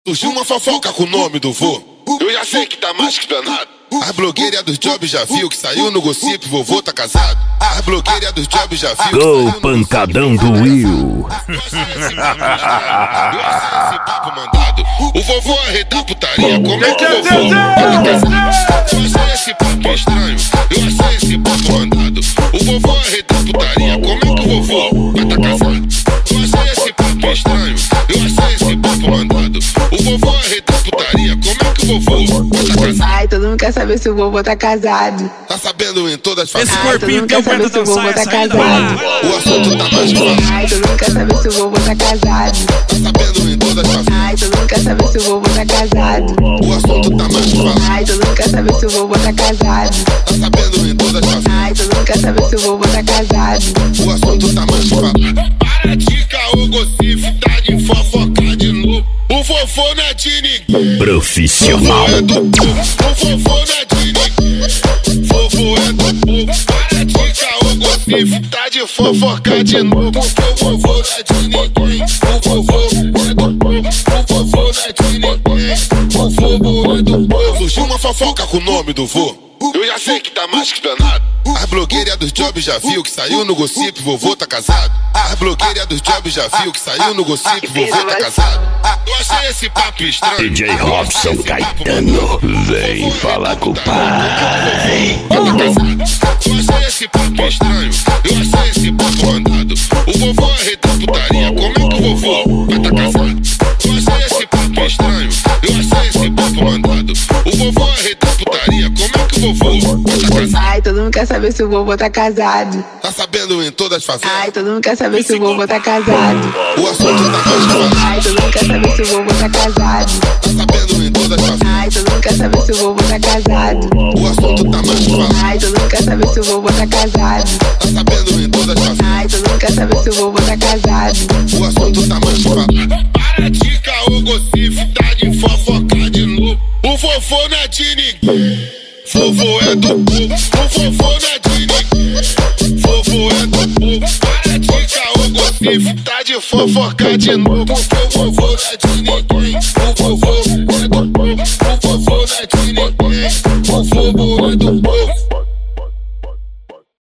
Surgiu uma fofoca com o nome do vô. Eu já sei que tá mais que explanado. A blogueira dos jobs já viu que saiu no gossip, vovô tá casado. A blogueira dos jobs já viu. Gol pancadão do Will. O vovô arreda putaria, como é que o vovô tá casado? Eu achei esse papo estranho, eu achei esse papo mandado. O vovô arreda putaria, como é que o vovô vai tá casado? Eu achei esse papo estranho, eu achei esse papo mandado. O vovô arreda putaria, como é que o vovô vai tá casado? Ai, todo mundo quer saber se o vovô tá casado. Tá sabendo em todas as famílias. Esse corpinho que aguenta dançar tá essa ainda. O assunto tá mais fácil. Ai, todo mundo quer saber se o vovô tá casado. Tá sabendo em todas as famílias. Ai, todo mundo quer saber se o vovô tá casado. O assunto tá mais fácil. Ai, todo mundo quer saber se o vovô tá casado. Tá sabendo em todas as famílias. Ai, todo mundo quer saber se o vovô tá casado. O assunto tá mais fácil. Para de caô, gossip, tá de fofocar de novo. O vovô não é de ninguém. Profissional. É do povo. O vovô não é de ninguém. Vovô é do povo. Para de caô, gossip, tá de fofocar de novo. O vovô não é de ninguém. O vovô é do povo. O vovô não é de ninguém. O vovô é do povo. Surgiu uma fofoca com o nome do vô. Eu já sei que tá mais que explanado. A blogueira dos jobs já viu que saiu no gossip, vovô tá casado. A blogueira dos jobs já viu que saiu no gossip, vovô tá casado. Eu achei esse papo estranho. DJ Robson Caetano, vem falar com o pai. Eu achei esse papo estranho, eu achei esse papo mandado. O vovô arreda putaria, como é que o vovô vai tá casado? Eu achei esse papo estranho, eu achei esse papo mandado. O vovô arreda putaria, como é que o vovô vai tá casado? Ai, todo mundo quer saber se o vovô tá casado. Tá sabendo em todas as favelas. Ai, todo mundo quer saber se o vovô tá casado. O assunto tá mais fácil. Ai, todo mundo quer saber se o vovô tá casado. Tá sabendo em todas as favelas. Ai, todo mundo quer saber se o vovô tá casado. O assunto tá mais fácil. Ai, todo mundo quer saber se o vovô tá casado. Tá sabendo em todas as favelas. Ai, todo mundo quer saber se o vovô tá casado. O assunto tá mais fácil. Para de caô, gossip, tá de fofocar de novo. O vovô não é de ninguém. Vovô é do povo. O vovô não é de ninguém. Vovô é do povo. Para de caô, gossip, tá de fofocar de novo. O vovô não é de ninguém.